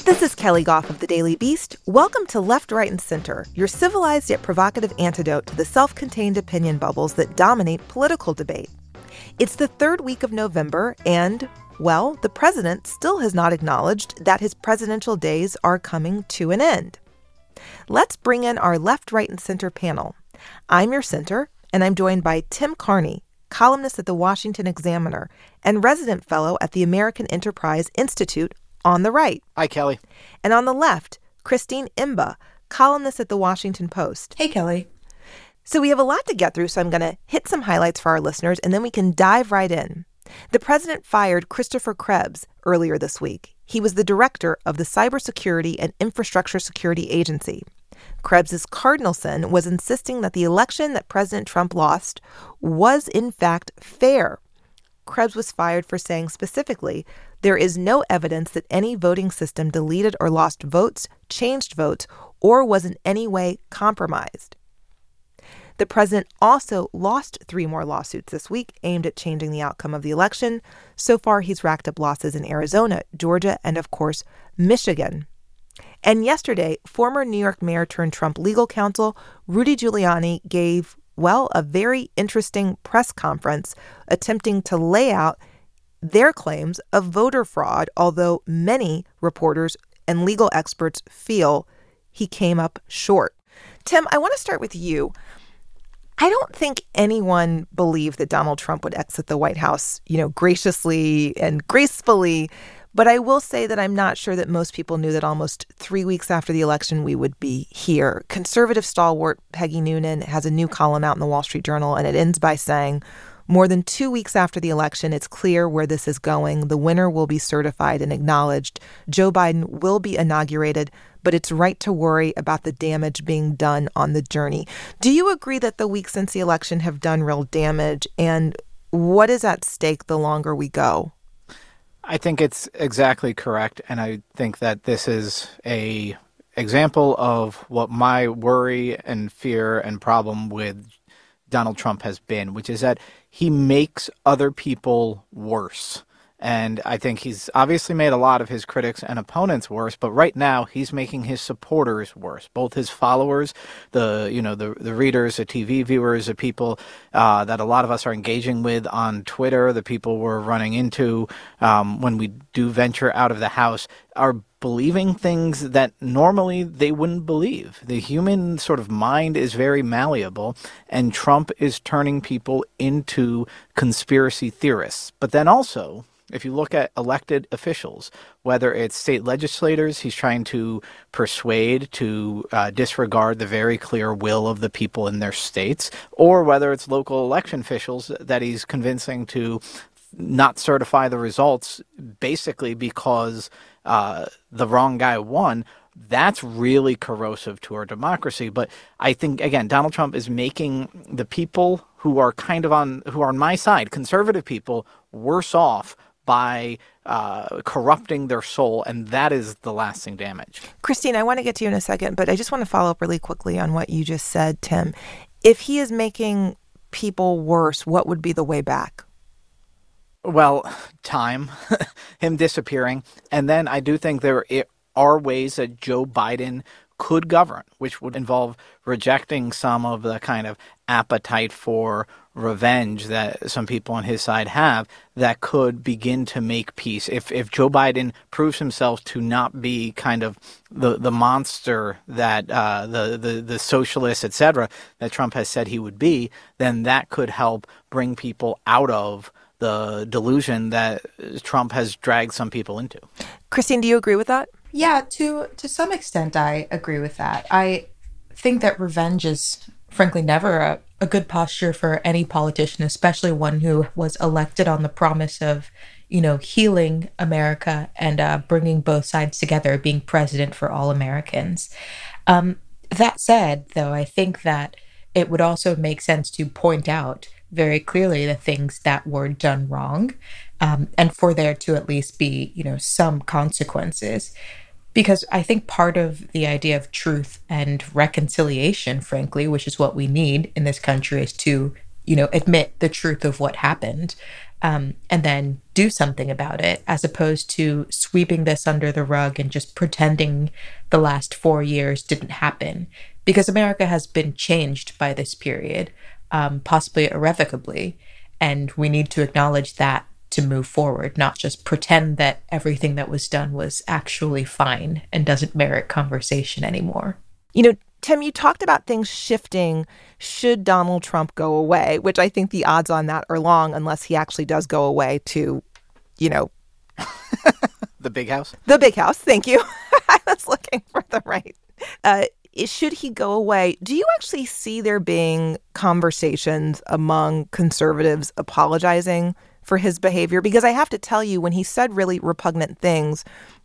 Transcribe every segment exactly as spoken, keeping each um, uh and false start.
This is Kelly Goff of The Daily Beast. Welcome to Left, Right, and Center, your civilized yet provocative antidote to the self-contained opinion bubbles that dominate political debate. It's the third week of November, and, well, the president still has not acknowledged that his presidential days are coming to an end. Let's bring in our Left, Right, and Center panel. I'm your center, and I'm joined by Tim Carney, columnist at the Washington Examiner and resident fellow at the American Enterprise Institute on the right. Hi, Kelly. And on the left, Christine Imba, columnist at the Washington Post. Hey, Kelly. So we have a lot to get through, so I'm going to hit some highlights for our listeners, and then we can dive right in. The president fired Christopher Krebs earlier this week. He was the director of the Cybersecurity and Infrastructure Security Agency. Krebs's cardinal sin was insisting that the election that President Trump lost was, in fact, fair. Krebs was fired for saying specifically, there is no evidence that any voting system deleted or lost votes, changed votes, or was in any way compromised. The president also lost three more lawsuits this week aimed at changing the outcome of the election. So far, he's racked up losses in Arizona, Georgia, and, of course, Michigan. And yesterday, former New York mayor turned Trump legal counsel Rudy Giuliani gave, well, a very interesting press conference attempting to lay out their claims of voter fraud, although many reporters and legal experts feel he came up short. Tim, I want to start with you. I don't think anyone believed that Donald Trump would exit the White House, you know, graciously and gracefully. But I will say that I'm not sure that most people knew that almost three weeks after the election, we would be here. Conservative stalwart Peggy Noonan has a new column out in the Wall Street Journal, and it ends by saying, more than two weeks after the election, it's clear where this is going. The winner will be certified and acknowledged. Joe Biden will be inaugurated, but it's right to worry about the damage being done on the journey. Do you agree that the weeks since the election have done real damage? And what is at stake the longer we go? I think it's exactly correct, and I think that this is a example of what my worry and fear and problem with Donald Trump has been, which is that he makes other people worse. And I think he's obviously made a lot of his critics and opponents worse, but right now he's making his supporters worse, both his followers, the you know the the readers, the T V viewers, the people uh, that a lot of us are engaging with on Twitter, the people we're running into um, when we do venture out of the house, are believing things that normally they wouldn't believe. The human sort of mind is very malleable, and Trump is turning people into conspiracy theorists. But then also, if you look at elected officials, whether it's state legislators he's trying to persuade to uh, disregard the very clear will of the people in their states, or whether it's local election officials that he's convincing to not certify the results basically because uh, the wrong guy won, that's really corrosive to our democracy. But I think, again, Donald Trump is making the people who are kind of on, who are on my side, conservative people, worse off by uh, corrupting their soul, and that is the lasting damage. Christine, I want to get to you in a second, but I just want to follow up really quickly on what you just said, Tim. If he is making people worse, what would be the way back? Well, time, him disappearing, and then I do think there are ways that Joe Biden could govern, which would involve rejecting some of the kind of appetite for revenge that some people on his side have, that could begin to make peace. If if Joe Biden proves himself to not be kind of the the monster that uh, the, the the socialist, et cetera, that Trump has said he would be, then that could help bring people out of the delusion that Trump has dragged some people into. Christine, do you agree with that? Yeah, to to some extent, I agree with that. I think that revenge is, frankly, never a, a good posture for any politician, especially one who was elected on the promise of, you know, healing America and uh, bringing both sides together, being president for all Americans. Um, that said, though, I think that it would also make sense to point out very clearly the things that were done wrong, um, and for there to at least be, you know, some consequences. Because I think part of the idea of truth and reconciliation, frankly, which is what we need in this country, is to you know, admit the truth of what happened, um, and then do something about it, as opposed to sweeping this under the rug and just pretending the last four years didn't happen. Because America has been changed by this period, um, possibly irrevocably, and we need to acknowledge that to move forward, not just pretend that everything that was done was actually fine and doesn't merit conversation anymore. You know, Tim, you talked about things shifting should Donald Trump go away, which I think the odds on that are long unless he actually does go away to, you know... the big house? The big house. Thank you. I was looking for the right. Uh, should he go away, do you actually see there being conversations among conservatives apologizing for his behavior? Because I have to tell you, when he said really repugnant things,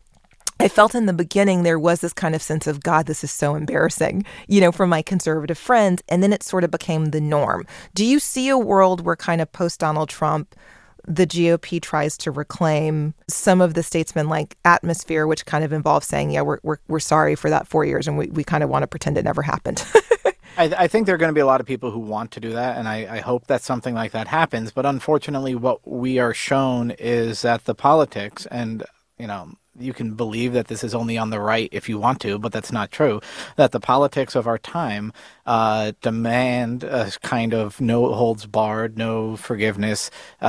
I felt in the beginning there was this kind of sense of, God, this is so embarrassing, you know, from my conservative friends. And then it sort of became the norm. Do you see a world where kind of post-Donald Trump, the G O P tries to reclaim some of the statesman-like atmosphere, which kind of involves saying, yeah, we're we're, we're sorry for that four years and we, we kind of want to pretend it never happened? I, I think there are going to be a lot of people who want to do that, and I, I hope that something like that happens. But unfortunately, what we are shown is that the politics, and, you know, you can believe that this is only on the right if you want to, but that's not true, that the politics of our time uh, demand a kind of no holds barred, no forgiveness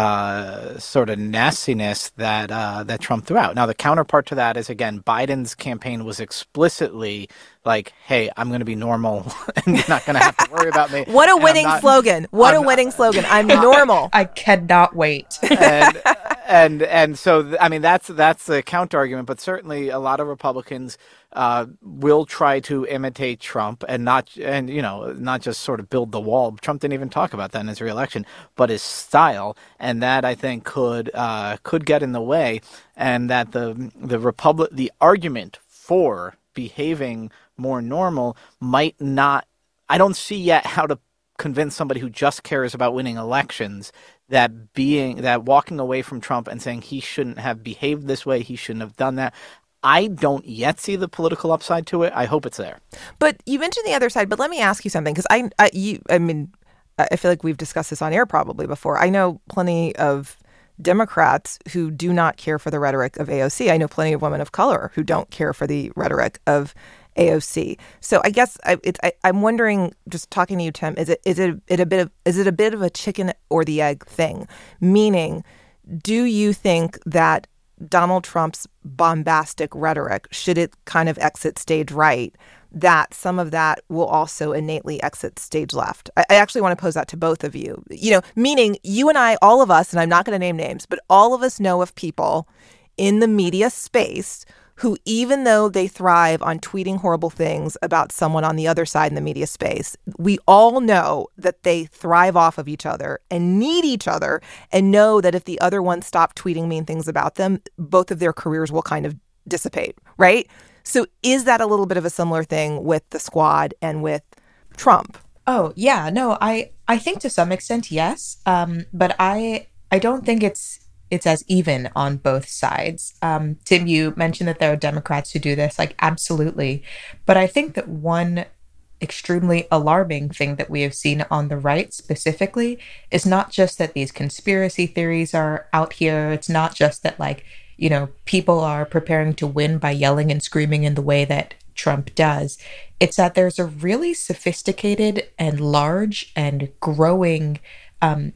uh, sort of nastiness that uh, that Trump threw out. Now, the counterpart to that is, again, Biden's campaign was explicitly like, hey, I'm going to be normal and you're not going to have to worry about me. What a winning not, slogan. What I'm a winning not, slogan. I'm normal. I cannot wait. and, and and so, I mean, that's that's the counter argument. But certainly a lot of Republicans uh, will try to imitate Trump and not and, you know, not just sort of build the wall. Trump didn't even talk about that in his reelection, but his style. And that, I think, could uh, could get in the way, and that the the Republic the argument for behaving more normal might not, I don't see yet how to convince somebody who just cares about winning elections that being, that walking away from Trump and saying he shouldn't have behaved this way, he shouldn't have done that. I don't yet see the political upside to it. I hope it's there. But you mentioned the other side, but let me ask you something, because I, I, you, I mean, I feel like we've discussed this on air probably before. I know plenty of Democrats who do not care for the rhetoric of A O C. I know plenty of women of color who don't care for the rhetoric of A O C. So I guess I, it's, I, I'm wondering, just talking to you, Tim, is it is it, it a bit of is it a bit of a chicken or the egg thing? Meaning, do you think that Donald Trump's bombastic rhetoric, should it kind of exit stage right, that some of that will also innately exit stage left? I, I actually want to pose that to both of you. You know, meaning you and I, all of us, and I'm not going to name names, but all of us know of people in the media space who, even though they thrive on tweeting horrible things about someone on the other side in the media space, we all know that they thrive off of each other and need each other, and know that if the other one stopped tweeting mean things about them, both of their careers will kind of dissipate, right? So is that a little bit of a similar thing with the Squad and with Trump? Oh, yeah. No, I, I think to some extent, yes. Um, but I I don't think it's it's as even on both sides. Um, Tim, you mentioned that there are Democrats who do this, like, absolutely. But I think that one extremely alarming thing that we have seen on the right specifically is not just that these conspiracy theories are out here. It's not just that, like, you know, people are preparing to win by yelling and screaming in the way that Trump does. It's that there's a really sophisticated and large and growing um,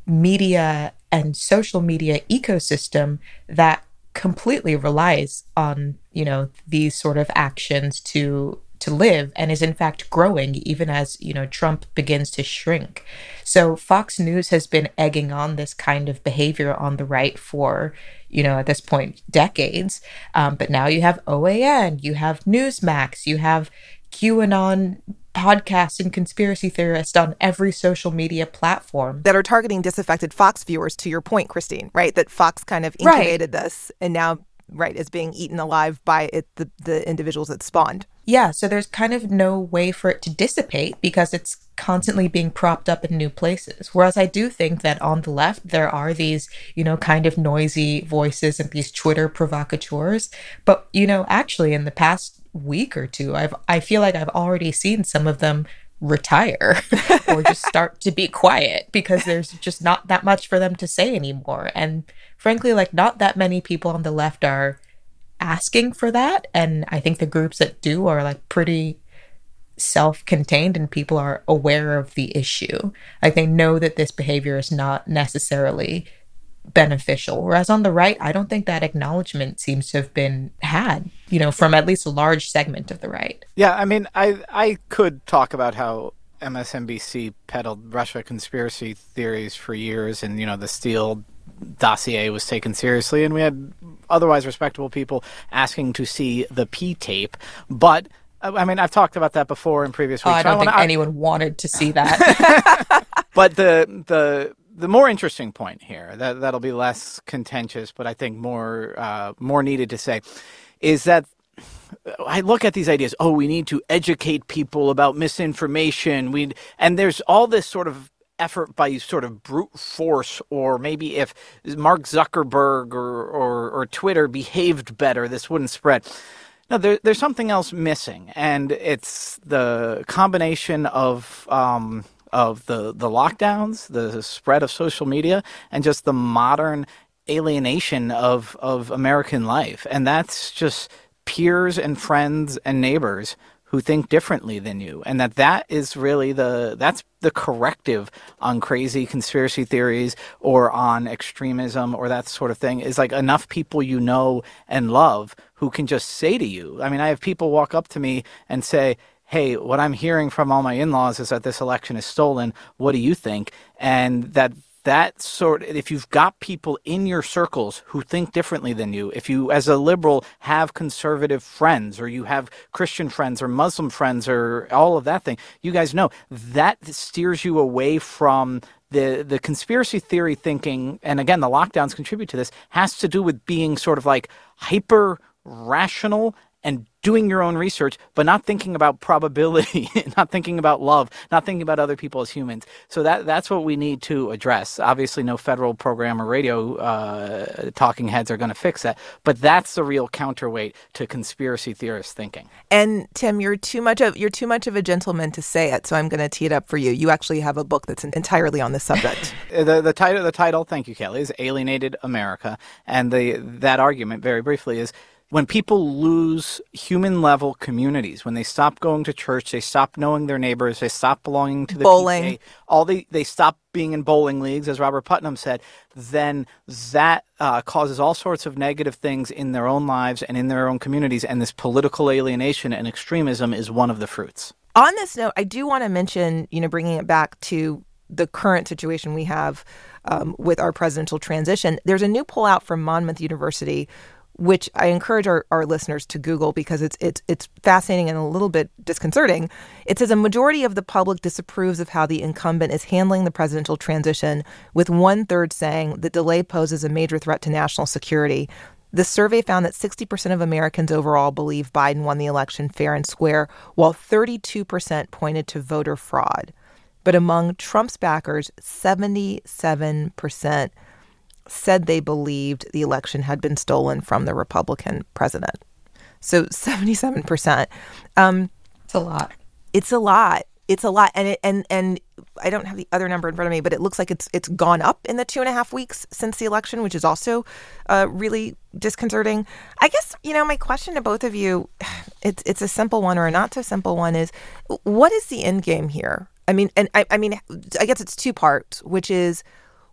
media and social media ecosystem that completely relies on, you know, these sort of actions to to live, and is in fact growing even as, you know, Trump begins to shrink. So Fox News has been egging on this kind of behavior on the right for, you know, at this point, decades. Um, but now you have O A N, you have Newsmax, you have QAnon podcasts and conspiracy theorists on every social media platform that are targeting disaffected Fox viewers, to your point, Christine, right? That Fox kind of incubated right. this, and now, right, is being eaten alive by it, the, the individuals that spawned. Yeah, so there's kind of no way for it to dissipate because it's constantly being propped up in new places. Whereas I do think that on the left, there are these, you know, kind of noisy voices and these Twitter provocateurs. But, you know, actually in the past week or two, I've I feel like I've already seen some of them retire or just start to be quiet because there's just not that much for them to say anymore. And frankly, like, not that many people on the left are asking for that. And I think the groups that do are like pretty self-contained and people are aware of the issue. Like, they know that this behavior is not necessarily beneficial. Whereas on the right, I don't think that acknowledgement seems to have been had, you know, from at least a large segment of the right. Yeah, I mean, I I could talk about how M S N B C peddled Russia conspiracy theories for years, and, you know, the Steele dossier was taken seriously, and we had otherwise respectable people asking to see the P tape. But I mean, I've talked about that before in previous weeks. Oh, I don't I think wanna, anyone I... wanted to see that. But the the the more interesting point here, that that'll be less contentious, but I think more uh, more needed to say, is that I look at these ideas. Oh, we need to educate people about misinformation. We and there's all this sort of effort by sort of brute force, or maybe if Mark Zuckerberg or or, or Twitter behaved better, this wouldn't spread. No, there, there's something else missing, and it's the combination of um, of the, the lockdowns, the spread of social media, and just the modern alienation of, of American life. And that's just peers and friends and neighbors who think differently than you, and that that is really the that's the corrective on crazy conspiracy theories or on extremism or that sort of thing, is like enough people you know and love who can just say to you. I mean, I have people walk up to me and say, hey, what I'm hearing from all my in-laws is that this election is stolen. What do you think? And that that sort of, if you've got people in your circles who think differently than you, if you as a liberal have conservative friends, or you have Christian friends or Muslim friends or all of that thing, you guys know that steers you away from the the conspiracy theory thinking. And again, the lockdowns contribute to this, has to do with being sort of like hyper rational and doing your own research, but not thinking about probability, not thinking about love, not thinking about other people as humans. So that that's what we need to address. Obviously, no federal program or radio uh, talking heads are going to fix that, but that's the real counterweight to conspiracy theorist thinking. And Tim, you're too much of you're too much of a gentleman to say it, so I'm going to tee it up for you. You actually have a book that's entirely on this subject. the the title the title, thank you, Kelly, is Alienated America, and the that argument, very briefly, is when people lose human-level communities, when they stop going to church, they stop knowing their neighbors, they stop belonging to the bowling, P T A, all they they stop being in bowling leagues, as Robert Putnam said, then that uh, causes all sorts of negative things in their own lives and in their own communities, and this political alienation and extremism is one of the fruits. On this note, I do want to mention, you know, bringing it back to the current situation we have um, with our presidential transition, there's a new poll out from Monmouth University, which I encourage our, our listeners to Google because it's it's it's fascinating and a little bit disconcerting. It says a majority of the public disapproves of how the incumbent is handling the presidential transition, with one-third saying the delay poses a major threat to national security. The survey found that sixty percent of Americans overall believe Biden won the election fair and square, while thirty-two percent pointed to voter fraud. But among Trump's backers, seventy-seven percent said they believed the election had been stolen from the Republican president. So seventy-seven percent. Um, it's a lot. It's a lot. It's a lot. And it, and and I don't have the other number in front of me, but it looks like it's it's gone up in the two and a half weeks since the election, which is also uh, really disconcerting. I guess, you know, my question to both of you, it's it's a simple one or a not so simple one, is what is the end game here? I mean, and I, I mean, I guess it's two parts, which is,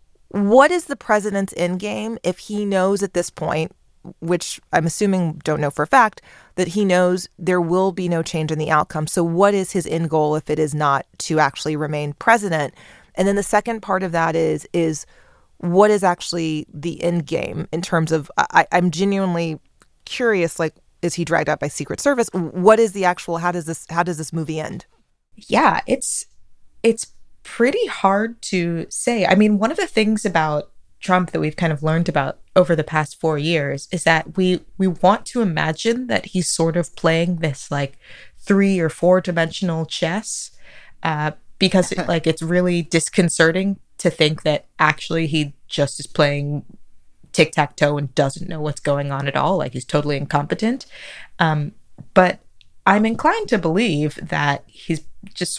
what is the president's end game if he knows at this point, which I'm assuming don't know for a fact, that he knows there will be no change in the outcome? So what is his end goal if it is not to actually remain president? And then the second part of that is, is what is actually the end game in terms of, I, I'm genuinely curious, like, is he dragged out by Secret Service? What is the actual, how does this, how does this movie end? Yeah, it's, it's pretty hard to say. I mean, one of the things about Trump that we've kind of learned about over the past four years is that we we want to imagine that he's sort of playing this like three or four dimensional chess, uh, because it, like it's really disconcerting to think that actually he just is playing tic-tac-toe and doesn't know what's going on at all. Like, he's totally incompetent. Um, but I'm inclined to believe that he's just sort of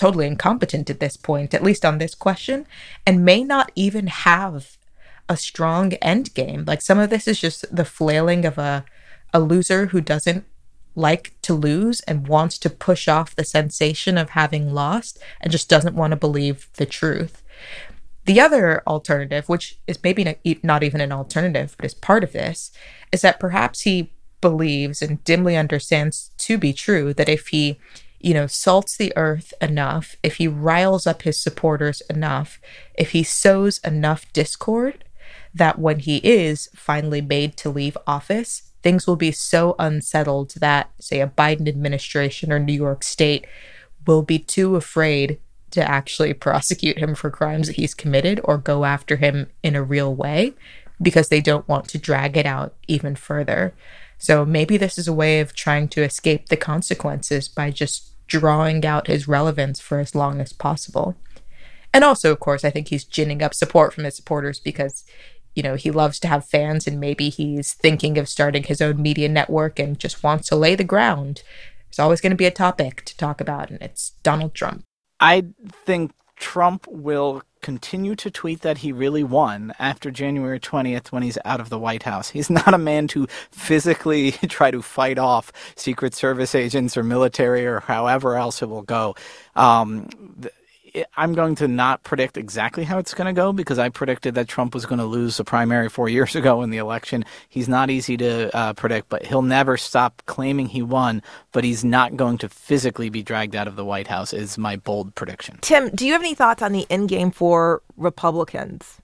totally incompetent at this point, at least on this question, and may not even have a strong end game. Like, some of this is just the flailing of a a loser who doesn't like to lose and wants to push off the sensation of having lost and just doesn't want to believe the truth. The other alternative, which is maybe not, not even an alternative, but is part of this, is that perhaps he believes and dimly understands to be true that if he, you know, salts the earth enough, if he riles up his supporters enough, if he sows enough discord, that when he is finally made to leave office, things will be so unsettled that, say, a Biden administration or New York State will be too afraid to actually prosecute him for crimes that he's committed or go after him in a real way because they don't want to drag it out even further. So maybe this is a way of trying to escape the consequences by just drawing out his relevance for as long as possible. And also, of course, I think he's ginning up support from his supporters because, you know, he loves to have fans, and maybe he's thinking of starting his own media network and just wants to lay the ground. There's always going to be a topic to talk about, and it's Donald Trump. I think Trump will continue to tweet that he really won after January twentieth when he's out of the White House. He's not a man to physically try to fight off Secret Service agents or military or however else it will go. Um, th- I'm going to not predict exactly how it's going to go because I predicted that Trump was going to lose the primary four years ago in the election. He's not easy to uh, predict, but he'll never stop claiming he won, but he's not going to physically be dragged out of the White House is my bold prediction. Tim, do you have any thoughts on the end game for Republicans?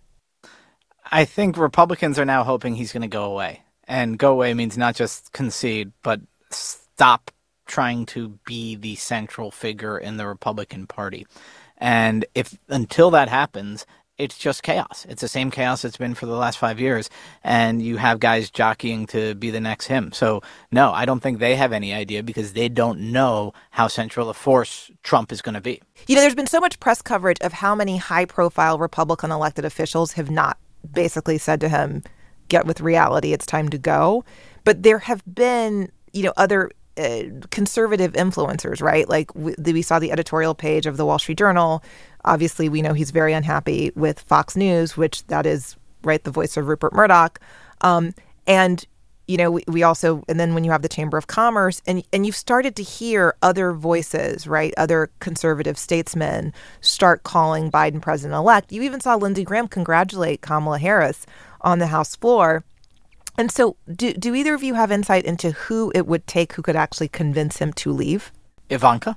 I think Republicans are now hoping he's going to go away. And go away means not just concede, but stop trying to be the central figure in the Republican Party. And if until that happens, it's just chaos. It's the same chaos it's been for the last five years. And you have guys jockeying to be the next him. So, no, I don't think they have any idea because they don't know how central a force Trump is going to be. You know, there's been so much press coverage of how many high-profile Republican elected officials have not basically said to him, get with reality, it's time to go. But there have been, you know, other uh, conservative influencers, right? Like we, we saw the editorial page of the Wall Street Journal. Obviously, we know he's very unhappy with Fox News, which that is, right, the voice of Rupert Murdoch. Um, and, you know, we, we also, and then when you have the Chamber of Commerce, and, and you've started to hear other voices, right, other conservative statesmen start calling Biden president-elect. You even saw Lindsey Graham congratulate Kamala Harris on the House floor. And so do, do either of you have insight into who it would take who could actually convince him to leave? Ivanka?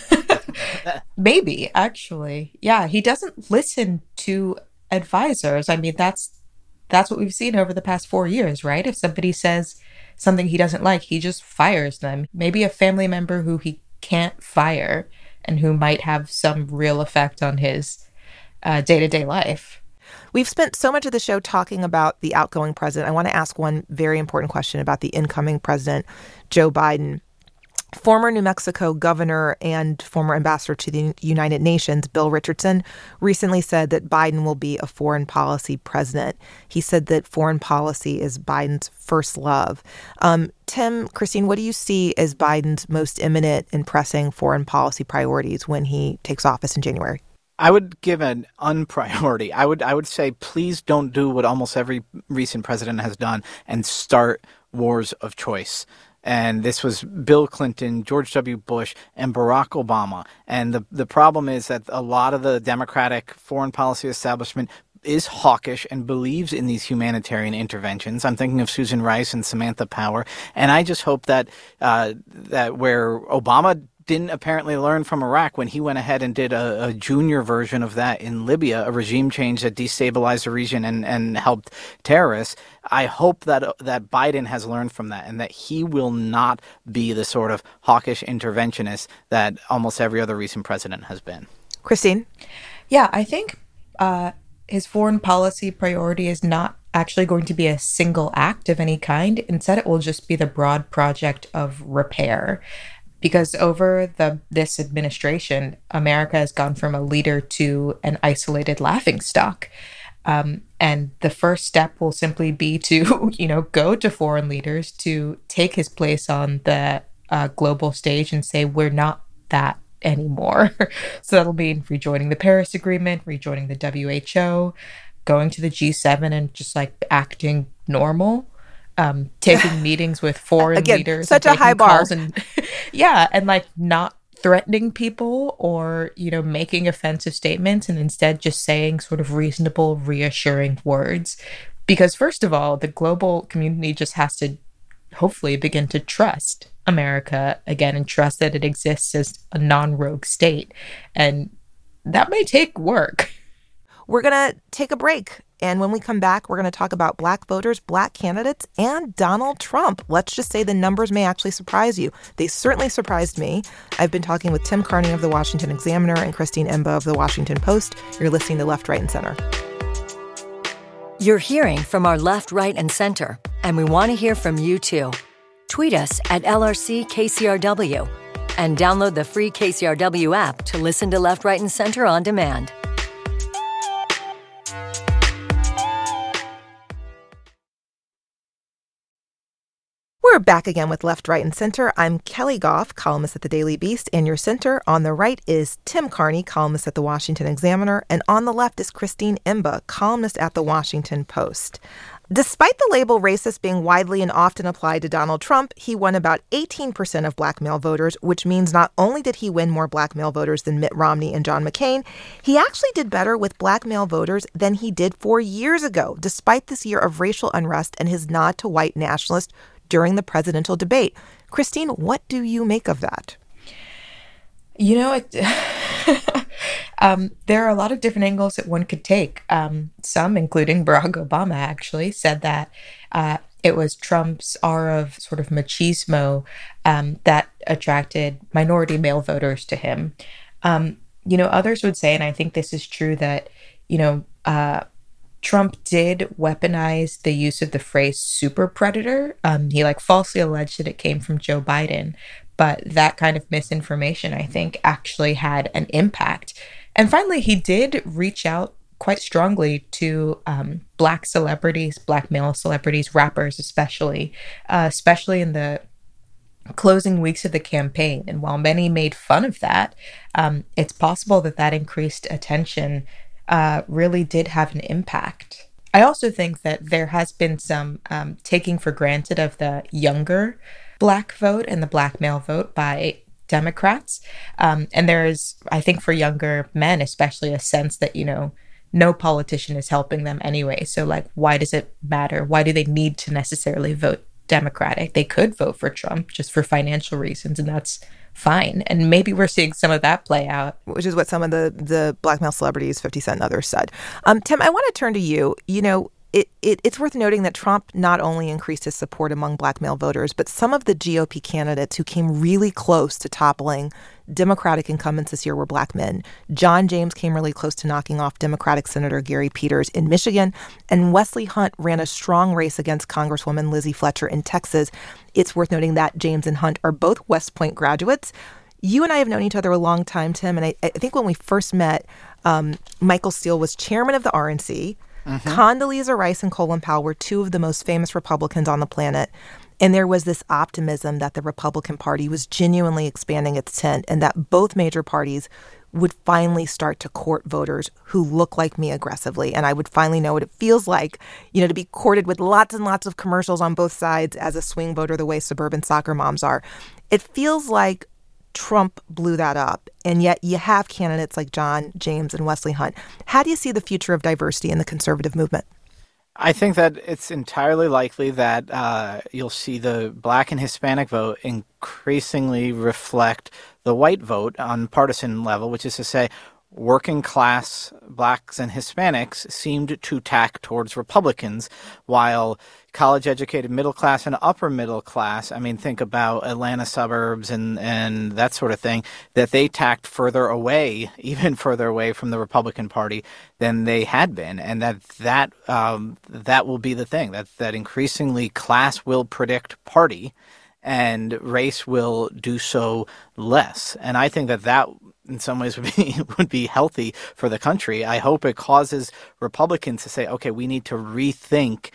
Maybe, actually. Yeah, he doesn't listen to advisors. I mean, that's that's what we've seen over the past four years, right? If somebody says something he doesn't like, he just fires them. Maybe a family member who he can't fire and who might have some real effect on his uh, day-to-day life. We've spent so much of the show talking about the outgoing president. I want to ask one very important question about the incoming president, Joe Biden. Former New Mexico governor and former ambassador to the United Nations, Bill Richardson, recently said that Biden will be a foreign policy president. He said that foreign policy is Biden's first love. Um, Tim, Christine, what do you see as Biden's most imminent and pressing foreign policy priorities when he takes office in January? I would give an unpriority. I would I would say, please don't do what almost every recent president has done and start wars of choice. And this was Bill Clinton, George W. Bush, and Barack Obama. And the, the problem is that a lot of the Democratic foreign policy establishment is hawkish and believes in these humanitarian interventions. I'm thinking of Susan Rice and Samantha Power. And I just hope that uh, that where Obama didn't apparently learn from Iraq when he went ahead and did a, a junior version of that in Libya, a regime change that destabilized the region and, and helped terrorists. I hope that that Biden has learned from that and that he will not be the sort of hawkish interventionist that almost every other recent president has been. Christine? Yeah, I think uh, his foreign policy priority is not actually going to be a single act of any kind. Instead, it will just be the broad project of repair. Because over the this administration, America has gone from a leader to an isolated laughingstock. Um, and the first step will simply be to, you know, go to foreign leaders to take his place on the uh, global stage and say, we're not that anymore. So that'll mean rejoining the Paris Agreement, rejoining the W H O, going to the G seven and just like acting normal, um, taking meetings with foreign Again, leaders. such and a high taking bar. calls and yeah, and like not threatening people or, you know, making offensive statements, and instead just saying sort of reasonable, reassuring words. Because first of all, the global community just has to hopefully begin to trust America again and trust that it exists as a non-rogue state. And that may take work. We're going to take a break. And when we come back, we're going to talk about black voters, black candidates, and Donald Trump. Let's just say the numbers may actually surprise you. They certainly surprised me. I've been talking with Tim Carney of the Washington Examiner and Christine Emba of the Washington Post. You're listening to Left, Right, and Center. You're hearing from our left, right, and center, and we want to hear from you too. Tweet us at L R C K C R W and download the free K C R W app to listen to Left, Right, and Center on demand. We're back again with Left, Right, and Center. I'm Kelly Goff, columnist at the Daily Beast, and your center on the right is Tim Carney, columnist at the Washington Examiner, and on the left is Christine Emba, columnist at the Washington Post. Despite the label racist being widely and often applied to Donald Trump, he won about eighteen percent of black male voters, which means not only did he win more black male voters than Mitt Romney and John McCain, he actually did better with black male voters than he did four years ago, despite this year of racial unrest and his nod to white nationalists during the presidential debate. Christine, what do you make of that? You know, it, um, there are a lot of different angles that one could take. Um, some, including Barack Obama, actually said that uh, it was Trump's aura of sort of machismo um, that attracted minority male voters to him. Um, you know, others would say, and I think this is true, that, you know, uh, Trump did weaponize the use of the phrase super predator. Um, he like falsely alleged that it came from Joe Biden, but that kind of misinformation, I think, actually had an impact. And finally, he did reach out quite strongly to um, black celebrities, black male celebrities, rappers especially, uh, especially in the closing weeks of the campaign. And while many made fun of that, um, it's possible that that increased attention Uh, really did have an impact. I also think that there has been some um, taking for granted of the younger black vote and the black male vote by Democrats. Um, and there is, I think for younger men especially, a sense that, you know, no politician is helping them anyway. So like, why does it matter? Why do they need to necessarily vote Democratic? They could vote for Trump just for financial reasons, and that's fine. And maybe we're seeing some of that play out. Which is what some of the, the black male celebrities, fifty Cent and others, said. Um, Tim, I want to turn to you. You know, it, it, it's worth noting that Trump not only increased his support among black male voters, but some of the G O P candidates who came really close to toppling Democratic incumbents this year were black men. John James came really close to knocking off Democratic Senator Gary Peters in Michigan, and Wesley Hunt ran a strong race against Congresswoman Lizzie Fletcher in Texas. It's worth noting that James and Hunt are both West Point graduates. You and I have known each other a long time, Tim, and I, I think when we first met, um, Michael Steele was chairman of the R N C. Mm-hmm. Condoleezza Rice and Colin Powell were two of the most famous Republicans on the planet. And there was this optimism that the Republican Party was genuinely expanding its tent and that both major parties would finally start to court voters who look like me aggressively. And I would finally know what it feels like, you know, to be courted with lots and lots of commercials on both sides as a swing voter the way suburban soccer moms are. It feels like Trump blew that up, and yet you have candidates like John James and Wesley Hunt. How do you see the future of diversity in the conservative movement? I think that it's entirely likely that uh, you'll see the black and Hispanic vote increasingly reflect the white vote on partisan level, which is to say working class blacks and Hispanics seemed to tack towards Republicans, while college-educated middle class and upper middle class, I mean, think about Atlanta suburbs and, and that sort of thing, that they tacked further away, even further away from the Republican Party than they had been. And that that um, that will be the thing, that, that increasingly class will predict party and race will do so less. And I think that that in some ways would be would be healthy for the country. I hope it causes Republicans to say, okay, we need to rethink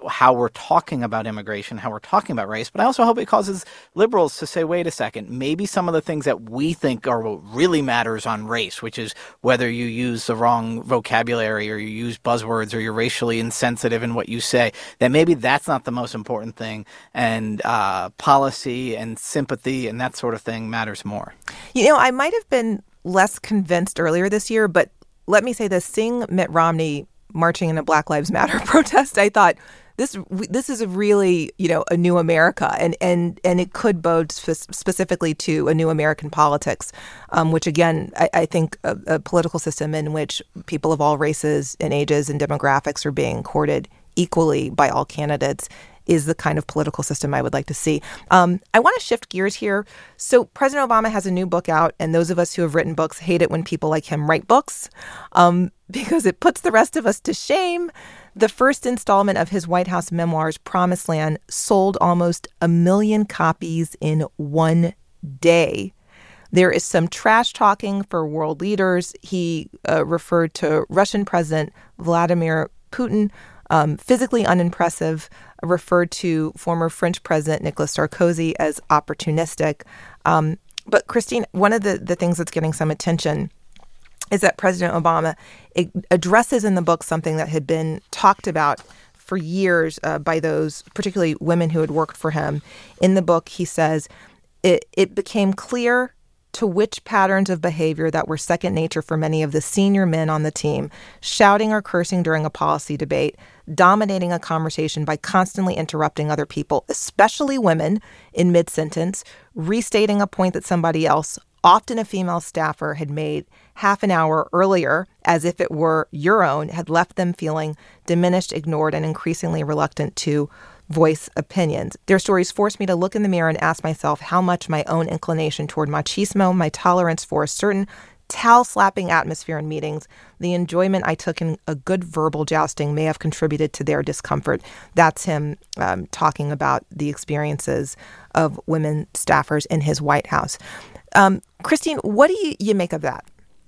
how we're talking about immigration, how we're talking about race, but I also hope it causes liberals to say, wait a second, maybe some of the things that we think are what really matters on race, which is whether you use the wrong vocabulary or you use buzzwords or you're racially insensitive in what you say, that maybe that's not the most important thing, and uh, policy and sympathy and that sort of thing matters more. You know, I might have been less convinced earlier this year, but let me say this, seeing Mitt Romney marching in a Black Lives Matter protest, I thought, This this is a really, you know, a new America, and and, and it could bode spe- specifically to a new American politics, um, which, again, I, I think a, a political system in which people of all races and ages and demographics are being courted equally by all candidates is the kind of political system I would like to see. Um, I want to shift gears here. So President Obama has a new book out, and those of us who have written books hate it when people like him write books um, because it puts the rest of us to shame. The first installment of his White House memoirs, Promised Land, sold almost a million copies in one day. There is some trash talking for world leaders. He uh, referred to Russian President Vladimir Putin, um, physically unimpressive, referred to former French President Nicolas Sarkozy as opportunistic. Um, but Christine, one of the, the things that's getting some attention is that President Obama addresses in the book something that had been talked about for years uh, by those, particularly women who had worked for him. In the book, he says, it, it became clear to which patterns of behavior that were second nature for many of the senior men on the team, shouting or cursing during a policy debate, dominating a conversation by constantly interrupting other people, especially women, in mid-sentence, restating a point that somebody else, often a female staffer, had made half an hour earlier, as if it were your own, had left them feeling diminished, ignored, and increasingly reluctant to voice opinions. Their stories forced me to look in the mirror and ask myself how much my own inclination toward machismo, my tolerance for a certain towel-slapping atmosphere in meetings, the enjoyment I took in a good verbal jousting may have contributed to their discomfort. That's him um, talking about the experiences of women staffers in his White House. Um, Christine, what do you, you make of that?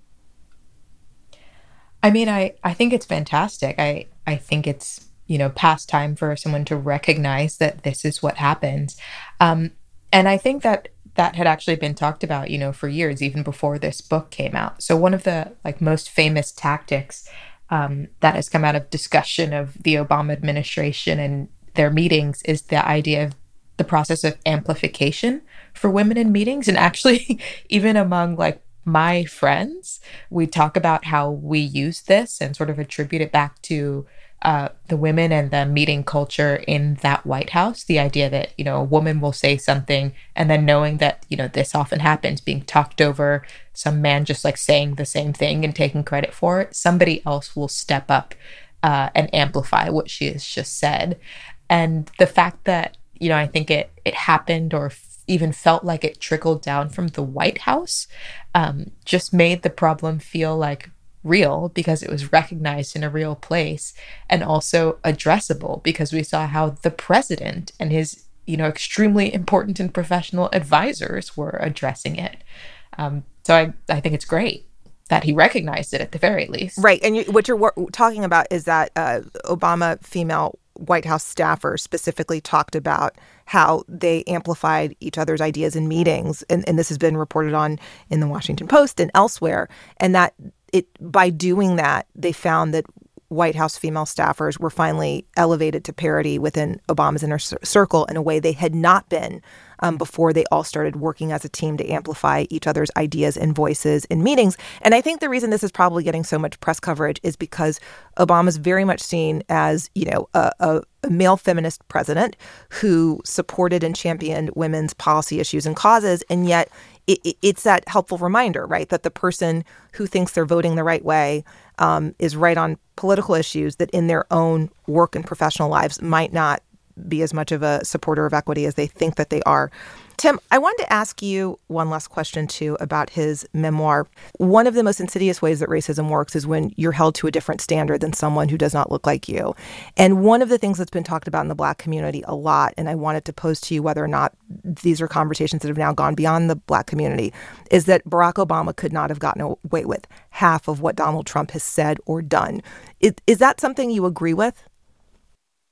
I mean, I, I think it's fantastic. I, I think it's, you know, past time for someone to recognize that this is what happens. Um, and I think that that had actually been talked about, you know, for years, even before this book came out. So one of the like most famous tactics um, that has come out of discussion of the Obama administration and their meetings is the idea of the process of amplification for women in meetings. And actually, even among like my friends, we talk about how we use this and sort of attribute it back to uh, the women and the meeting culture in that White House. The idea that, you know, a woman will say something and then knowing that, you know, this often happens, being talked over, some man just like saying the same thing and taking credit for it, somebody else will step up uh, and amplify what she has just said. And the fact that, you know, I think it it happened or f- even felt like it trickled down from the White House um, just made the problem feel like real because it was recognized in a real place, and also addressable because we saw how the president and his, you know, extremely important and professional advisors were addressing it. Um, so I, I think it's great that he recognized it at the very least. Right. And you, what you're w- talking about is that uh, Obama female White House staffers specifically talked about how they amplified each other's ideas in meetings. And, and this has been reported on in the Washington Post and elsewhere. And that it by doing that, they found that White House female staffers were finally elevated to parity within Obama's inner circle in a way they had not been um, before they all started working as a team to amplify each other's ideas and voices in meetings. And I think the reason this is probably getting so much press coverage is because Obama's very much seen as, you know, a, a, a male feminist president who supported and championed women's policy issues and causes. And yet it, it, it's that helpful reminder, right, that the person who thinks they're voting the right way um, is right on political issues that in their own work and professional lives might not be as much of a supporter of equity as they think that they are. Tim, I wanted to ask you one last question, too, about his memoir. One of the most insidious ways that racism works is when you're held to a different standard than someone who does not look like you. And one of the things that's been talked about in the Black community a lot, and I wanted to pose to you whether or not these are conversations that have now gone beyond the Black community, is that Barack Obama could not have gotten away with half of what Donald Trump has said or done. Is, is that something you agree with?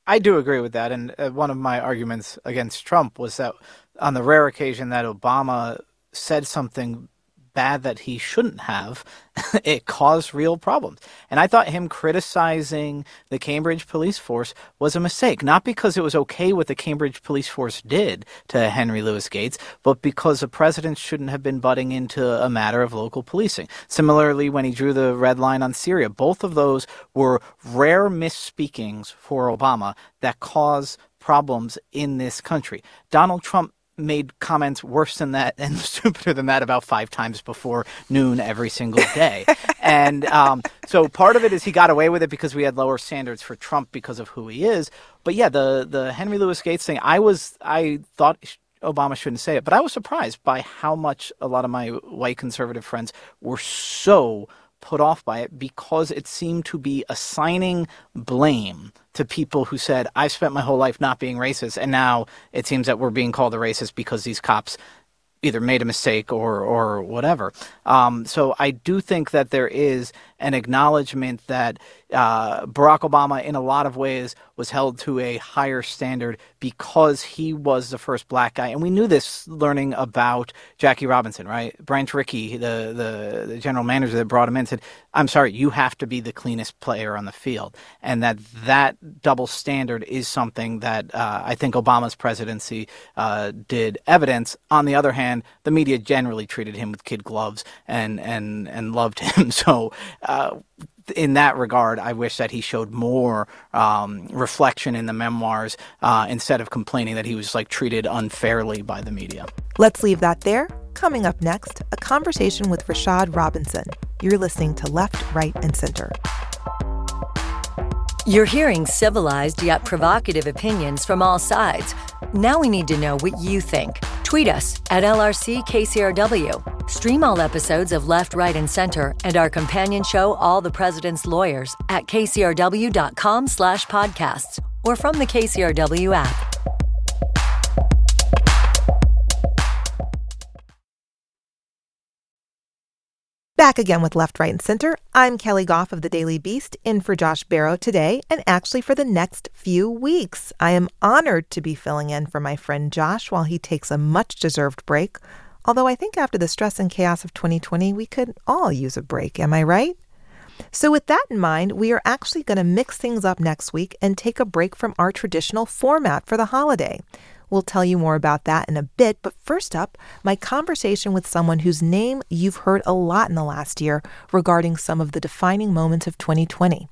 I do agree with that. And uh, one of my arguments against Trump was that on the rare occasion that Obama said something bad that he shouldn't have, it caused real problems. And I thought him criticizing the Cambridge police force was a mistake, not because it was okay what the Cambridge police force did to Henry Louis Gates, but because the president shouldn't have been butting into a matter of local policing. Similarly, when he drew the red line on Syria, both of those were rare misspeakings for Obama that caused problems in this country. Donald Trump made comments worse than that and stupider than that about five times before noon every single day. and um, so part of it is he got away with it because we had lower standards for Trump because of who he is. But yeah, the the Henry Louis Gates thing, I was I thought Obama shouldn't say it, but I was surprised by how much a lot of my white conservative friends were so put off by it because it seemed to be assigning blame to people who said, I've spent my whole life not being racist, and now it seems that we're being called a racist because these cops either made a mistake or or whatever. Um, so I do think that there is an acknowledgement that uh, Barack Obama, in a lot of ways, was held to a higher standard because he was the first black guy. And we knew this learning about Jackie Robinson, right? Branch Rickey, the, the, the general manager that brought him in, said, I'm sorry, you have to be the cleanest player on the field. And that that double standard is something that uh, I think Obama's presidency uh, did evidence. On the other hand, the media generally treated him with kid gloves and, and, and loved him. So uh, in that regard, I wish that he showed more um, reflection in the memoirs uh, instead of complaining that he was like treated unfairly by the media. Let's leave that there. Coming up next, a conversation with Rashad Robinson. You're listening to Left, Right, and Center. You're hearing civilized yet provocative opinions from all sides. Now we need to know what you think. Tweet us at L R C K C R W. Stream all episodes of Left, Right, and Center and our companion show, All the President's Lawyers, at kcrw.com slash podcasts or from the K C R W app. Back again with Left, Right, and Center. I'm Kelly Goff of the Daily Beast, in for Josh Barrow today, and actually for the next few weeks. I am honored to be filling in for my friend Josh while he takes a much-deserved break, although I think after the stress and chaos of twenty twenty, we could all use a break, am I right? So with that in mind, we are actually going to mix things up next week and take a break from our traditional format for the holiday. We'll tell you more about that in a bit, but first up, my conversation with someone whose name you've heard a lot in the last year regarding some of the defining moments of twenty twenty.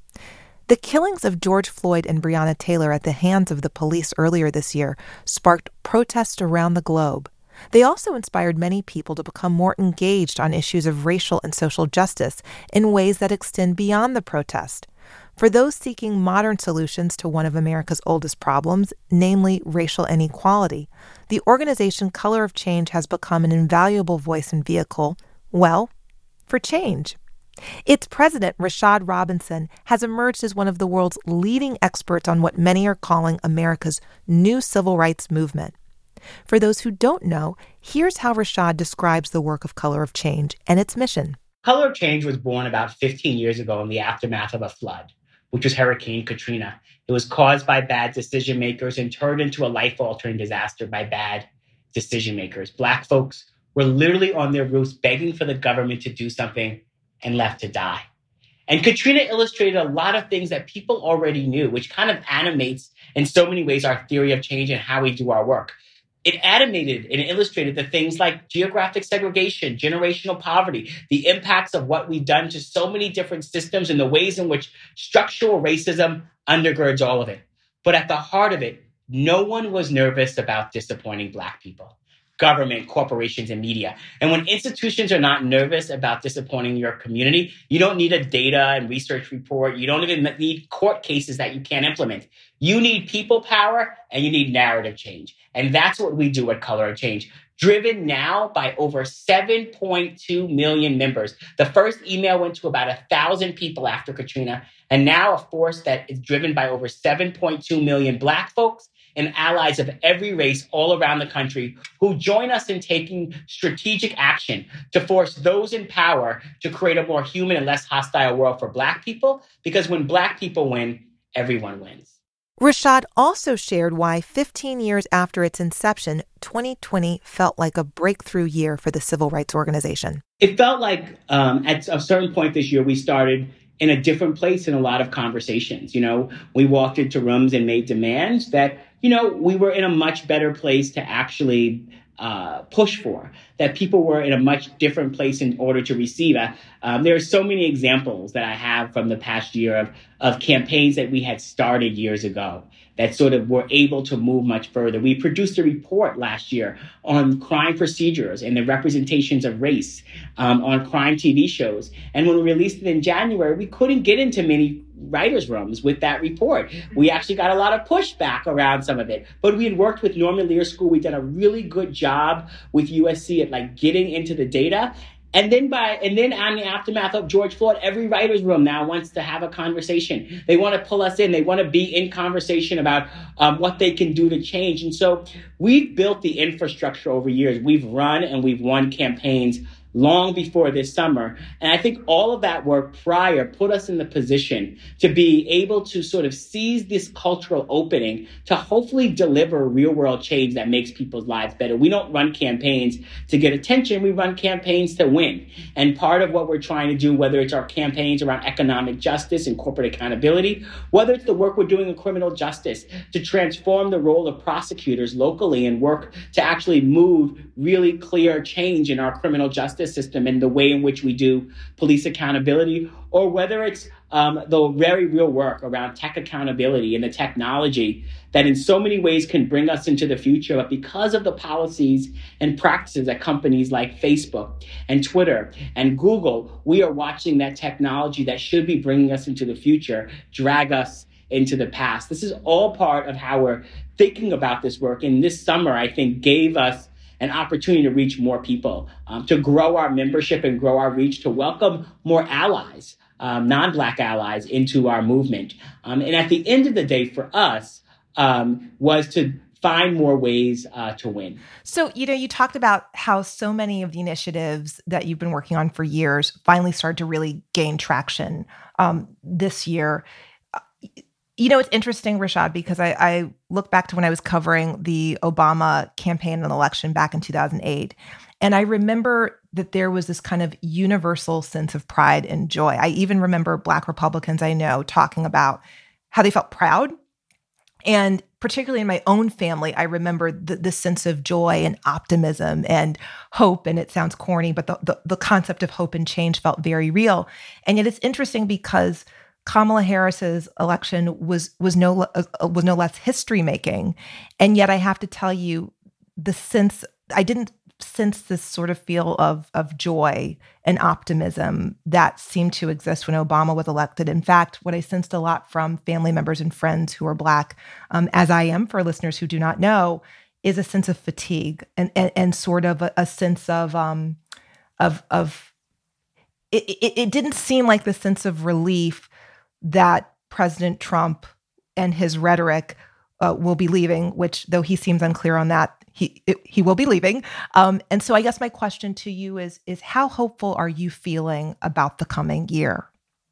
The killings of George Floyd and Breonna Taylor at the hands of the police earlier this year sparked protests around the globe. They also inspired many people to become more engaged on issues of racial and social justice in ways that extend beyond the protest. For those seeking modern solutions to one of America's oldest problems, namely racial inequality, the organization Color of Change has become an invaluable voice and vehicle, well, for change. Its president, Rashad Robinson, has emerged as one of the world's leading experts on what many are calling America's new civil rights movement. For those who don't know, here's how Rashad describes the work of Color of Change and its mission. Color of Change was born about fifteen years ago in the aftermath of a flood, which was Hurricane Katrina. It was caused by bad decision makers and turned into a life-altering disaster by bad decision makers. Black folks were literally on their roofs begging for the government to do something and left to die. And Katrina illustrated a lot of things that people already knew, which kind of animates in so many ways our theory of change and how we do our work. It animated and illustrated the things like geographic segregation, generational poverty, the impacts of what we've done to so many different systems and the ways in which structural racism undergirds all of it. But at the heart of it, no one was nervous about disappointing Black people. Government, corporations, and media. And when institutions are not nervous about disappointing your community, you don't need a data and research report. You don't even need court cases that you can't implement. You need people power and you need narrative change. And that's what we do at Color of Change. Driven now by over seven point two million members. The first email went to about one thousand people after Katrina, and now a force that is driven by over seven point two million Black folks and allies of every race all around the country who join us in taking strategic action to force those in power to create a more human and less hostile world for Black people. Because when Black people win, everyone wins. Rashad also shared why fifteen years after its inception, twenty twenty felt like a breakthrough year for the civil rights organization. It felt like um, at a certain point this year, we started in a different place in a lot of conversations. You know, we walked into rooms and made demands that, you know, we were in a much better place to actually uh, push for, that people were in a much different place in order to receive. Uh, um, there are so many examples that I have from the past year of, of campaigns that we had started years ago that sort of were able to move much further. We produced a report last year on crime procedures and the representations of race um, on crime T V shows. And when we released it in January, we couldn't get into many writers' rooms with that report. We actually got a lot of pushback around some of it. But we had worked with Norman Lear School. We'd done a really good job with U S C at like getting into the data. And then by and then on the aftermath of George Floyd, every writer's room now wants to have a conversation. They want to pull us in. They want to be in conversation about um, what they can do to change. And so we've built the infrastructure over years. We've run and we've won campaigns long before this summer. And I think all of that work prior put us in the position to be able to sort of seize this cultural opening to hopefully deliver real world change that makes people's lives better. We don't run campaigns to get attention. We run campaigns to win. And part of what we're trying to do, whether it's our campaigns around economic justice and corporate accountability, whether it's the work we're doing in criminal justice to transform the role of prosecutors locally and work to actually move really clear change in our criminal justice system and the way in which we do police accountability, or whether it's um, the very real work around tech accountability and the technology that in so many ways can bring us into the future. But because of the policies and practices at companies like Facebook and Twitter and Google, we are watching that technology that should be bringing us into the future drag us into the past. This is all part of how we're thinking about this work. And this summer, I think, gave us an opportunity to reach more people, um, to grow our membership and grow our reach, to welcome more allies, um, non-Black allies into our movement. Um, and at the end of the day for us um, was to find more ways uh, to win. So, you know, you talked about how so many of the initiatives that you've been working on for years finally started to really gain traction um, this year. You know, it's interesting, Rashad, because I, I look back to when I was covering the Obama campaign and election back in two thousand eight. And I remember that there was this kind of universal sense of pride and joy. I even remember Black Republicans I know talking about how they felt proud. And particularly in my own family, I remember the, the sense of joy and optimism and hope. And it sounds corny, but the, the, the concept of hope and change felt very real. And yet it's interesting because Kamala Harris's election was was no uh, was no less history making, and yet I have to tell you, the sense I didn't sense this sort of feel of of joy and optimism that seemed to exist when Obama was elected. In fact, what I sensed a lot from family members and friends who are Black, um, as I am, for listeners who do not know, is a sense of fatigue and and, and sort of a, a sense of um of of it, it. It didn't seem like the sense of relief that President Trump and his rhetoric uh, will be leaving, which, though he seems unclear on that, he it, he will be leaving. Um, and so I guess my question to you is, is how hopeful are you feeling about the coming year?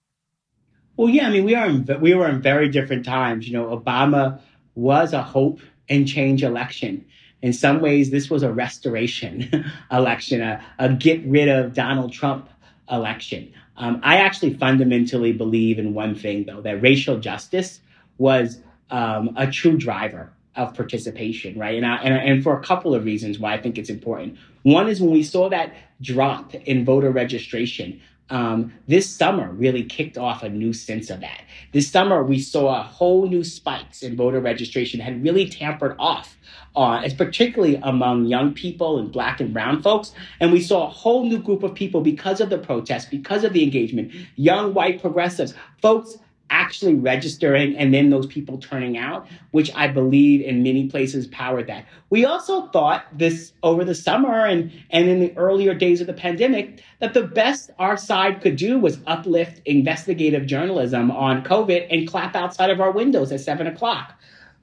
Well, yeah, I mean, we are in, we were in very different times. You know, Obama was a hope and change election. In some ways, this was a restoration election, a, a get rid of Donald Trump election. Um, I actually fundamentally believe in one thing, though, that racial justice was um, a true driver of participation, right? And, I, and, and for a couple of reasons why I think it's important. One is when we saw that drop in voter registration, um, this summer really kicked off a new sense of that. This summer, we saw a whole new spikes in voter registration had really tampered off, uh, it's particularly among young people and Black and brown folks. And we saw a whole new group of people because of the protests, because of the engagement, young white progressives, folks actually registering and then those people turning out, which I believe in many places powered that. We also thought this over the summer and, and in the earlier days of the pandemic that the best our side could do was uplift investigative journalism on COVID and clap outside of our windows at seven o'clock.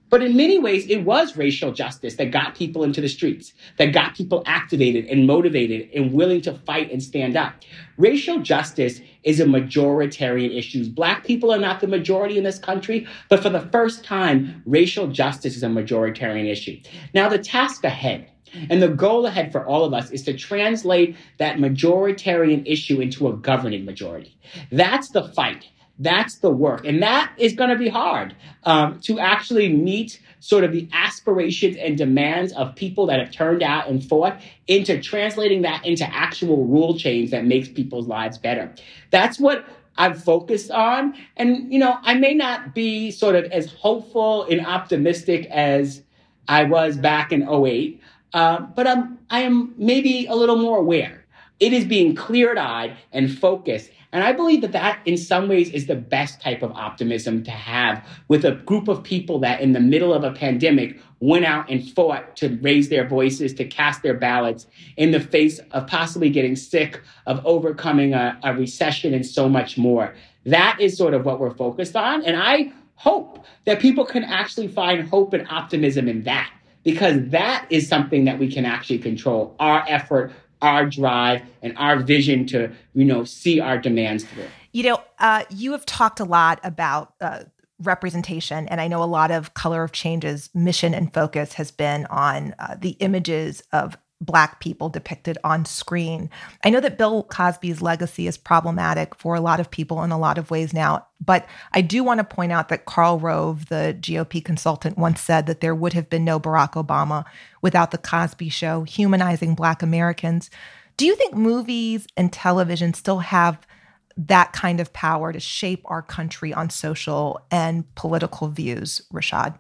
But in many ways, it was racial justice that got people into the streets, that got people activated and motivated and willing to fight and stand up. Racial justice is a majoritarian issue. Black people are not the majority in this country, but for the first time, racial justice is a majoritarian issue. Now, the task ahead and the goal ahead for all of us is to translate that majoritarian issue into a governing majority. That's the fight. That's the work. And that is going to be hard um, to actually meet sort of the aspirations and demands of people that have turned out and fought into translating that into actual rule change that makes people's lives better. That's what I've focused on. And, you know, I may not be sort of as hopeful and optimistic as I was back in oh eight, uh, but I'm, I am maybe a little more aware. It is being clear-eyed and focused. And I believe that that, in some ways, is the best type of optimism to have with a group of people that, in the middle of a pandemic, went out and fought to raise their voices, to cast their ballots in the face of possibly getting sick, of overcoming a, a recession, and so much more. That is sort of what we're focused on. And I hope that people can actually find hope and optimism in that, because that is something that we can actually control. Our effort, our drive, and our vision to, you know, see our demands through. You know, uh, you have talked a lot about uh, representation, and I know a lot of Color of Change's mission and focus has been on uh, the images of Black people depicted on screen. I know that Bill Cosby's legacy is problematic for a lot of people in a lot of ways now, but I do want to point out that Karl Rove, the G O P consultant, once said that there would have been no Barack Obama without The Cosby Show humanizing Black Americans. Do you think movies and television still have that kind of power to shape our country on social and political views, Rashad?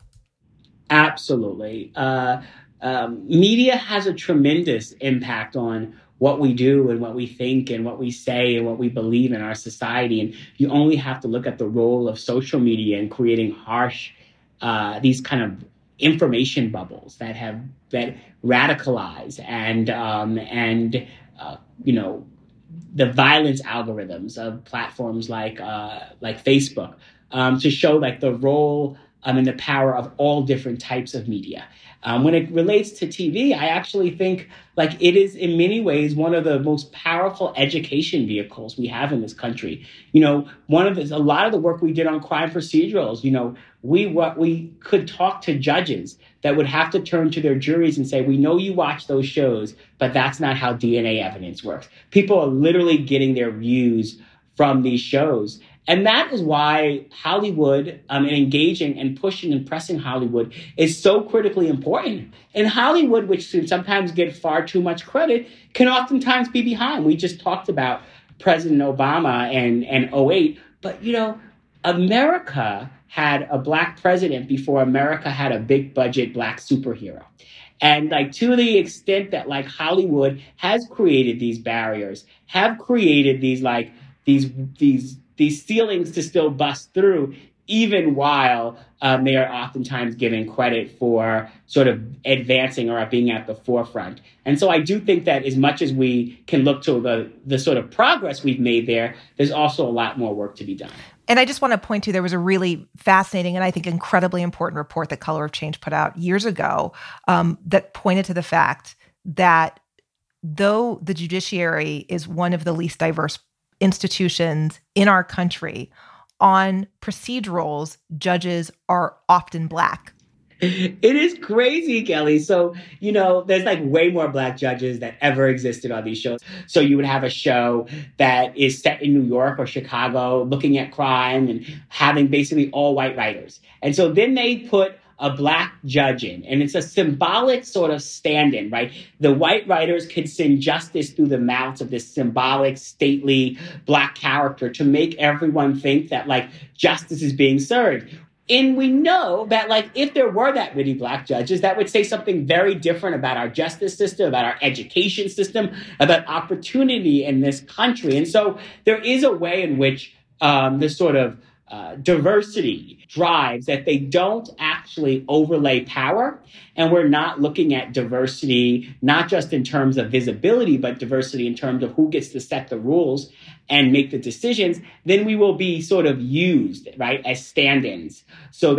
Absolutely. Uh, Um, media has a tremendous impact on what we do and what we think and what we say and what we believe in our society. And you only have to look at the role of social media in creating harsh, uh, these kind of information bubbles that have that radicalize and um, and uh, you know the violence algorithms of platforms like uh, like Facebook um, to show like the role um, and the power of all different types of media. Um, when it relates to T V, I actually think like it is in many ways one of the most powerful education vehicles we have in this country. You know, one of the, a lot of the work we did on crime procedurals, you know, we what we could talk to judges that would have to turn to their juries and say, we know you watch those shows, but that's not how D N A evidence works. People are literally getting their views from these shows. And that is why Hollywood um, and engaging and pushing and pressing Hollywood is so critically important. And Hollywood, which can sometimes get far too much credit, can oftentimes be behind. We just talked about President Obama and, and oh eight. But, you know, America had a Black president before America had a big budget Black superhero. And like to the extent that like Hollywood has created these barriers, have created these like these these these ceilings to still bust through, even while um, they are oftentimes given credit for sort of advancing or being at the forefront. And so I do think that as much as we can look to the, the sort of progress we've made there, there's also a lot more work to be done. And I just want to point to, there was a really fascinating and I think incredibly important report that Color of Change put out years ago um, that pointed to the fact that though the judiciary is one of the least diverse institutions in our country, on procedurals, judges are often Black. It is crazy, Kelly. So, you know, there's like way more Black judges that ever existed on these shows. So you would have a show that is set in New York or Chicago, looking at crime and having basically all white writers. And so then they put a Black judge in, and it's a symbolic sort of stand-in, right? The white writers could send justice through the mouths of this symbolic, stately Black character to make everyone think that like justice is being served. And we know that like if there were that many Black judges, that would say something very different about our justice system, about our education system, about opportunity in this country. And so there is a way in which um, this sort of Uh, diversity drives that they don't actually overlay power. And we're not looking at diversity, not just in terms of visibility, but diversity in terms of who gets to set the rules and make the decisions. Then we will be sort of used, right, as stand-ins so that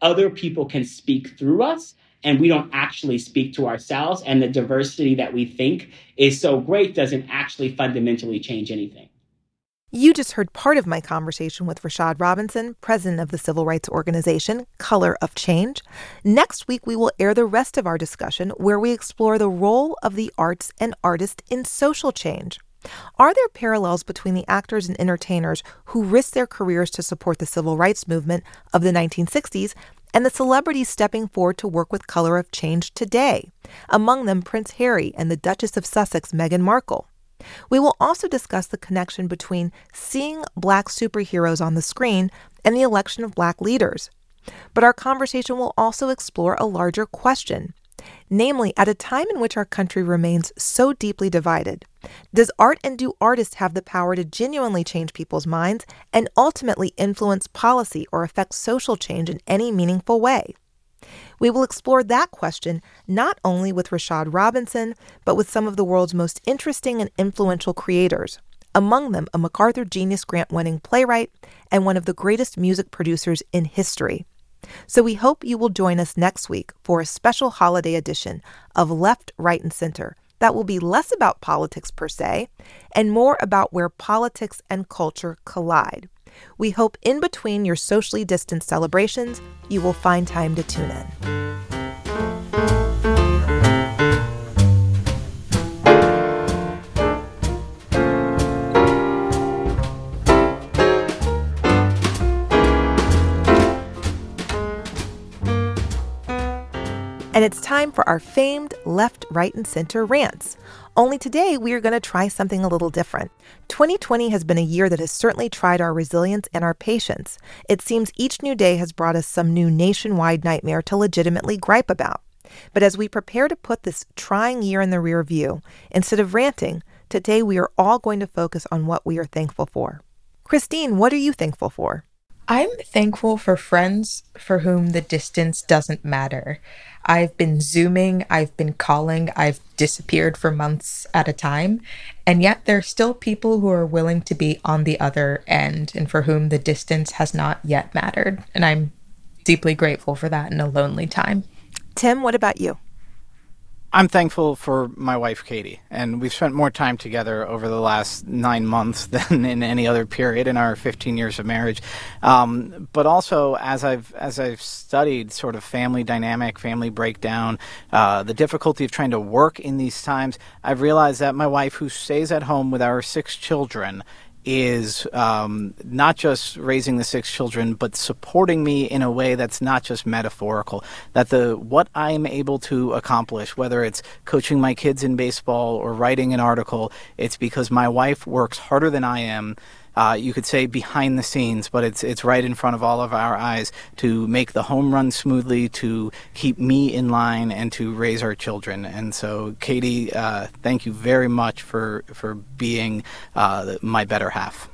other people can speak through us and we don't actually speak to ourselves. And the diversity that we think is so great doesn't actually fundamentally change anything. You just heard part of my conversation with Rashad Robinson, president of the civil rights organization Color of Change. Next week, we will air the rest of our discussion where we explore the role of the arts and artists in social change. Are there parallels between the actors and entertainers who risked their careers to support the civil rights movement of the nineteen sixties and the celebrities stepping forward to work with Color of Change today? Among them, Prince Harry and the Duchess of Sussex, Meghan Markle. We will also discuss the connection between seeing Black superheroes on the screen and the election of Black leaders. But our conversation will also explore a larger question. Namely, at a time in which our country remains so deeply divided, does art and do artists have the power to genuinely change people's minds and ultimately influence policy or affect social change in any meaningful way? We will explore that question not only with Rashad Robinson, but with some of the world's most interesting and influential creators, among them a MacArthur Genius Grant-winning playwright and one of the greatest music producers in history. So we hope you will join us next week for a special holiday edition of Left, Right, and Center that will be less about politics per se and more about where politics and culture collide. We hope in between your socially distanced celebrations, you will find time to tune in. And it's time for our famed Left, Right, and Center rants. Only today, we are going to try something a little different. twenty twenty has been a year that has certainly tried our resilience and our patience. It seems each new day has brought us some new nationwide nightmare to legitimately gripe about. But as we prepare to put this trying year in the rear view, instead of ranting, today we are all going to focus on what we are thankful for. Christine, what are you thankful for? I'm thankful for friends for whom the distance doesn't matter. I've been Zooming, I've been calling, I've disappeared for months at a time, and yet there are still people who are willing to be on the other end and for whom the distance has not yet mattered. And I'm deeply grateful for that in a lonely time. Tim, what about you? I'm thankful for my wife, Katie, and we've spent more time together over the last nine months than in any other period in our fifteen years of marriage. Um, but also, as I've as I've studied sort of family dynamic, family breakdown, uh, the difficulty of trying to work in these times, I've realized that my wife, who stays at home with our six children, is um, not just raising the six children, but supporting me in a way that's not just metaphorical. That the what I'm able to accomplish, whether it's coaching my kids in baseball or writing an article, it's because my wife works harder than I am. Uh, you could say behind the scenes, but it's it's right in front of all of our eyes to make the home run smoothly, to keep me in line, and to raise our children. And so, Katie, uh, thank you very much for for being uh, my better half.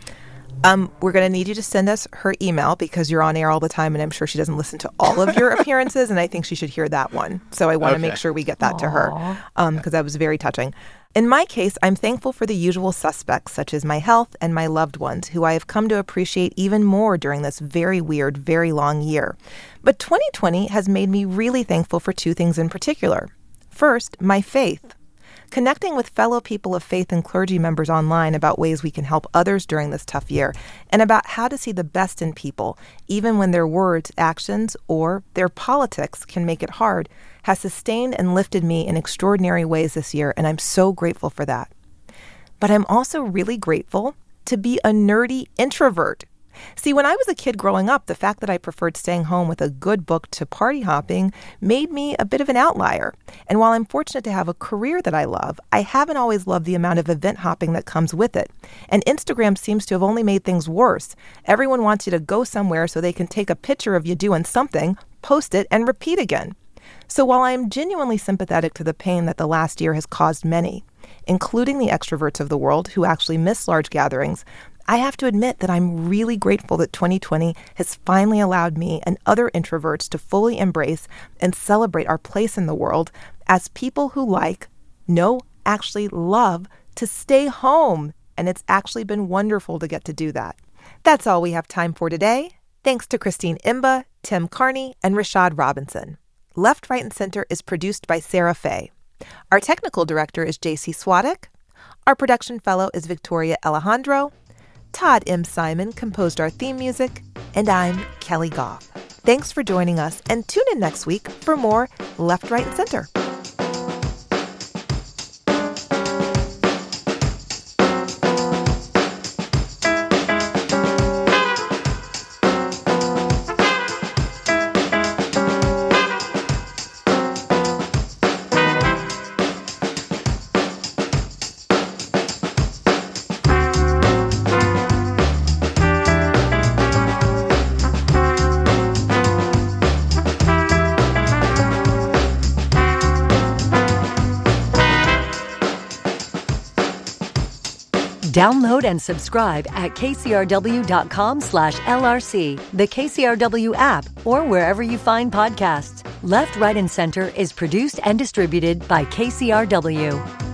Um, we're going to need you to send us her email because you're on air all the time, and I'm sure she doesn't listen to all of your appearances, and I think she should hear that one. So I want to okay. make sure we get that Aww. to her because um, that was very touching. In my case, I'm thankful for the usual suspects, such as my health and my loved ones, who I have come to appreciate even more during this very weird, very long year. But twenty twenty has made me really thankful for two things in particular. First, my faith. Connecting with fellow people of faith and clergy members online about ways we can help others during this tough year, and about how to see the best in people, even when their words, actions, or their politics can make it hard, has sustained and lifted me in extraordinary ways this year, and I'm so grateful for that. But I'm also really grateful to be a nerdy introvert. See, when I was a kid growing up, the fact that I preferred staying home with a good book to party hopping made me a bit of an outlier. And while I'm fortunate to have a career that I love, I haven't always loved the amount of event hopping that comes with it. And Instagram seems to have only made things worse. Everyone wants you to go somewhere so they can take a picture of you doing something, post it, and repeat again. So while I am genuinely sympathetic to the pain that the last year has caused many, including the extroverts of the world who actually miss large gatherings, I have to admit that I'm really grateful that twenty twenty has finally allowed me and other introverts to fully embrace and celebrate our place in the world as people who like, no, actually love to stay home. And it's actually been wonderful to get to do that. That's all we have time for today. Thanks to Christine Imba, Tim Carney, and Rashad Robinson. Left, Right, and Center is produced by Sarah Fay. Our technical director is J C Swadek. Our production fellow is Victoria Alejandro. Todd M. Simon composed our theme music. And I'm Kelly Goff. Thanks for joining us, and tune in next week for more Left, Right, and Center. Download and subscribe at kcrw.com slash LRC, the K C R W app, or wherever you find podcasts. Left, Right, and Center is produced and distributed by K C R W.